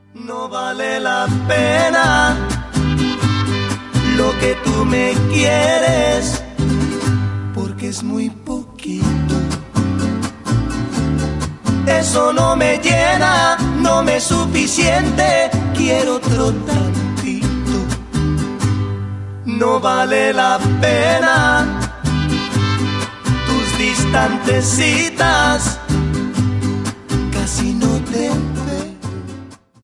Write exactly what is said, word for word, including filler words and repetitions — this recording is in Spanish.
No vale la pena lo que tú me quieres, porque es muy poquito. Eso no me llena, no me es suficiente, quiero otro tantito. No vale la pena tus distantes citas,